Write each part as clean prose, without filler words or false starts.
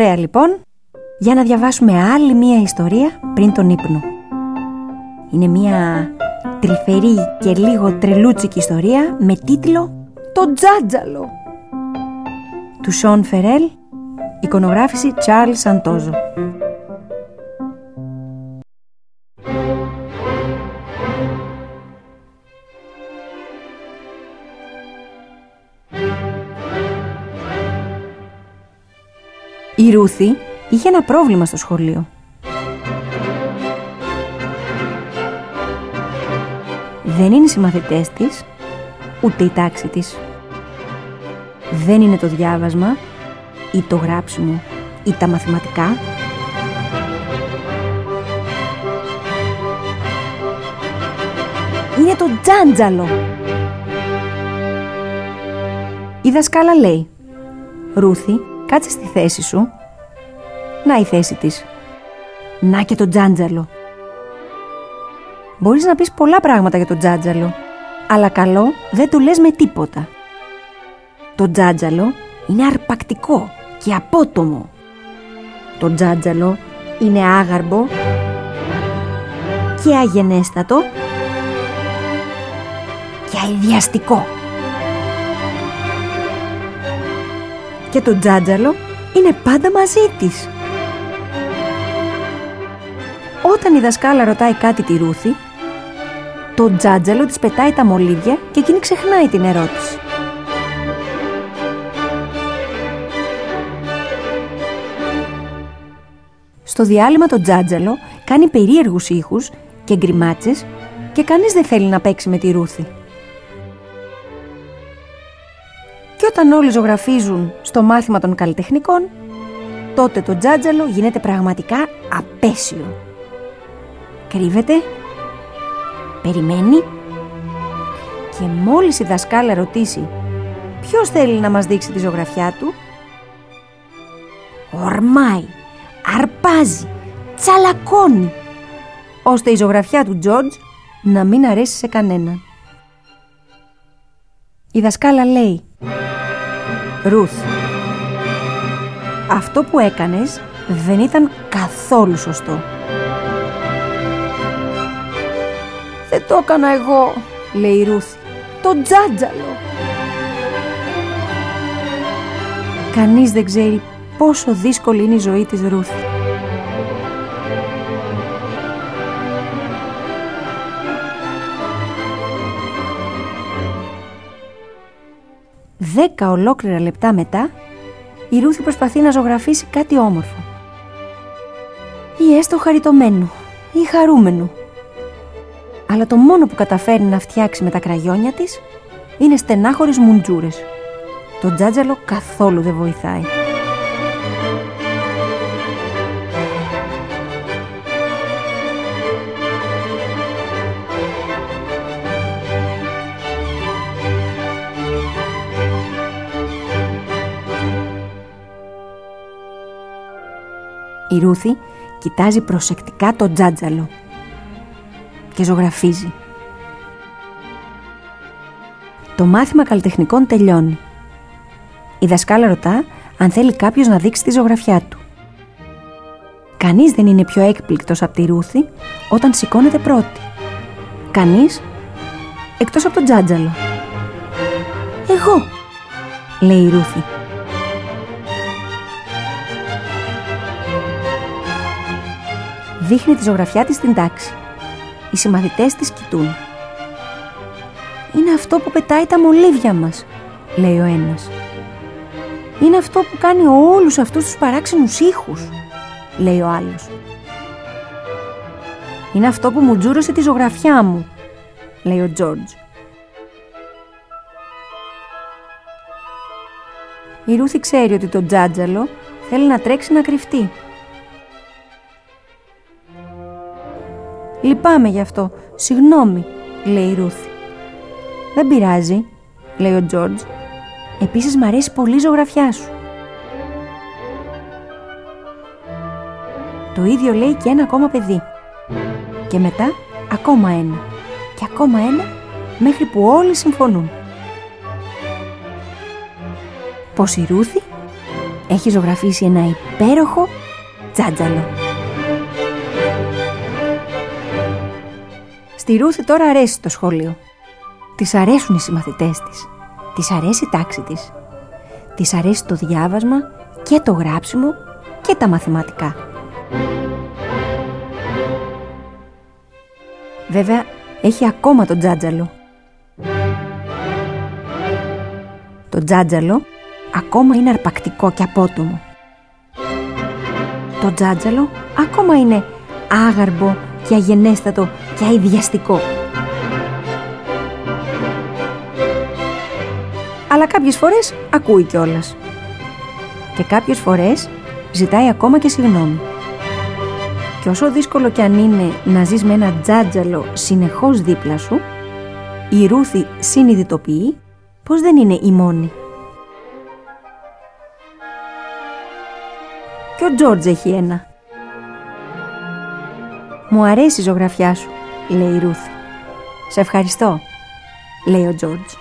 Ωραία λοιπόν, για να διαβάσουμε άλλη μία ιστορία πριν τον ύπνο. Είναι μία τρυφερή και λίγο τρελούτσικη ιστορία με τίτλο «Το Τζάτζαλο» του Σον Φερέλ, εικονογράφηση Τσάρλς Σαντόζο. Η Ρούθη είχε ένα πρόβλημα στο σχολείο. Δεν είναι οι συμμαθητές της, ούτε η τάξη της. Δεν είναι το διάβασμα, ή το γράψιμο, ή τα μαθηματικά. Είναι το τζάντζαλο. Η δασκάλα λέει: «Ρούθη, κάτσε στη θέση σου». Να η θέση της. Να και το τζάντζαλο. Μπορείς να πεις πολλά πράγματα για το τζάντζαλο, αλλά καλό δεν το λες με τίποτα. Το τζάντζαλο είναι αρπακτικό και απότομο. Το τζάντζαλο είναι άγαρμπο και αγενέστατο και αηδιαστικό. Και το τζάντζαλο είναι πάντα μαζί της. Όταν η δασκάλα ρωτάει κάτι τη Ρούθη, το τζάντζαλο της πετάει τα μολύβια και εκείνη ξεχνάει την ερώτηση. Στο διάλειμμα το τζάντζαλο κάνει περίεργους ήχους και γκριμάτσες και κανείς δεν θέλει να παίξει με τη Ρούθη. Και όταν όλοι ζωγραφίζουν στο μάθημα των καλλιτεχνικών, τότε το τζάντζαλο γίνεται πραγματικά απέσιο. Κρύβεται, περιμένει και μόλις η δασκάλα ρωτήσει ποιος θέλει να μας δείξει τη ζωγραφιά του, ορμάει, αρπάζει, τσαλακώνει, ώστε η ζωγραφιά του Τζόρτζ να μην αρέσει σε κανέναν. Η δασκάλα λέει: «Ρούθ, αυτό που έκανες δεν ήταν καθόλου σωστό». «Δεν το έκανα εγώ», λέει η Ρούθ, «το τζάντζαλο». Κανείς δεν ξέρει πόσο δύσκολη είναι η ζωή της Ρούθ. Δέκα ολόκληρα λεπτά μετά, η Ρούθη προσπαθεί να ζωγραφίσει κάτι όμορφο. Ή έστω χαριτωμένο ή χαρούμενο. Αλλά το μόνο που καταφέρνει να φτιάξει με τα κραγιόνια της είναι στενάχωρες μουντζούρες. Το τζάτζαλο καθόλου δεν βοηθάει. Η Ρούθη κοιτάζει προσεκτικά το τζάτζαλο και ζωγραφίζει. Το μάθημα καλλιτεχνικών τελειώνει. Η δασκάλα ρωτά αν θέλει κάποιος να δείξει τη ζωγραφιά του. Κανείς δεν είναι πιο έκπληκτος από τη Ρούθη όταν σηκώνεται πρώτη. Κανείς εκτός από τον τζάτζαλο. «Εγώ», λέει η Ρούθη. Δείχνει τη ζωγραφιά της στην τάξη. Οι συμμαθητές της κοιτούν. «Είναι αυτό που πετάει τα μολύβια μας», λέει ο ένας. «Είναι αυτό που κάνει όλους αυτούς τους παράξενους ήχους», λέει ο άλλος. «Είναι αυτό που μου τζούρωσε τη ζωγραφιά μου», λέει ο Τζόρτζ. Η Ρούθη ξέρει ότι το τζάτζαλο θέλει να τρέξει να κρυφτεί. «Λυπάμαι γι' αυτό, συγγνώμη», λέει η Ρούθη. «Δεν πειράζει», λέει ο Τζόρτζ. «Επίσης μ' αρέσει πολύ η ζωγραφιά σου». Το ίδιο λέει και ένα ακόμα παιδί. Και μετά ακόμα ένα. Και ακόμα ένα, μέχρι που όλοι συμφωνούν. Πως η Ρούθη έχει ζωγραφίσει ένα υπέροχο τζάτζαλο. Στη Ρούθη τώρα αρέσει το σχολείο. Της αρέσουν οι συμμαθητές της. Της αρέσει η τάξη της. Της αρέσει το διάβασμα και το γράψιμο και τα μαθηματικά. Βέβαια, έχει ακόμα το τζάτζαλο. Το τζάτζαλο ακόμα είναι αρπακτικό και απότομο. Το τζάτζαλο ακόμα είναι άγαρμπο και αγενέστατο και αηδιαστικό. Αλλά κάποιες φορές ακούει κιόλας. Και κάποιες φορές ζητάει ακόμα και συγγνώμη. Και όσο δύσκολο κι αν είναι να ζεις με ένα τζάτζαλο συνεχώς δίπλα σου, η Ρούθη συνειδητοποιεί πως δεν είναι η μόνη. Και ο Τζόρτζ έχει ένα. «Μου αρέσει η ζωγραφιά σου», λέει η Ρούθη. «Σε ευχαριστώ», λέει ο Τζόρτζ.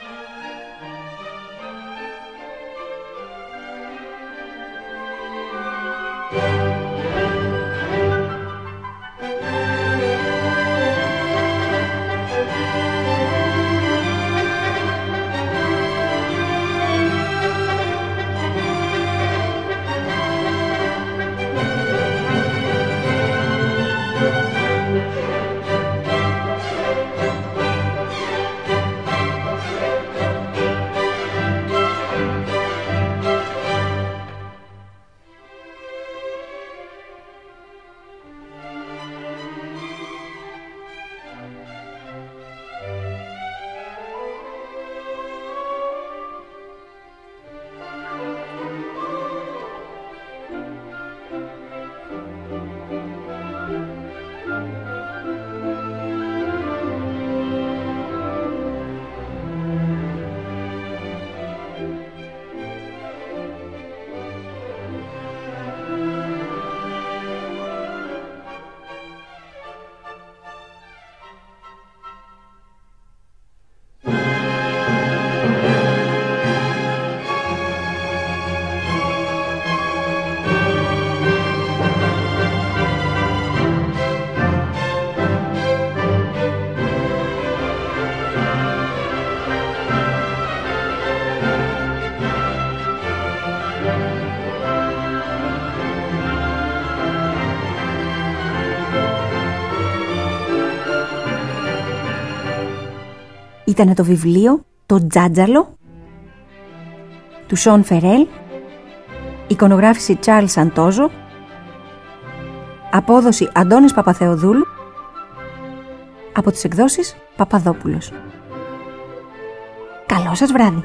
Ήτανε το βιβλίο «Το Τζάτζαλο» του Σον Φερέλ, εικονογράφηση Τσάρλ Σαντόζο, απόδοση Αντώνης Παπαθεοδούλου, από τις εκδόσεις Παπαδόπουλος. Καλό σας βράδυ!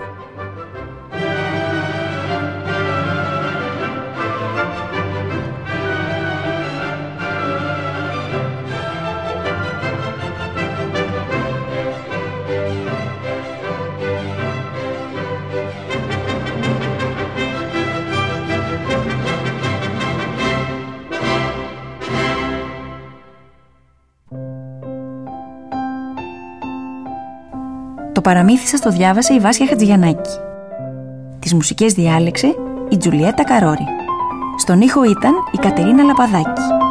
Το παραμύθι σας το διάβασε η Βάσια Χατζηγιαννάκη. Τις μουσικές διάλεξε η Τζουλιέτα Καρόρη. Στον ήχο ήταν η Κατερίνα Λαπαδάκη.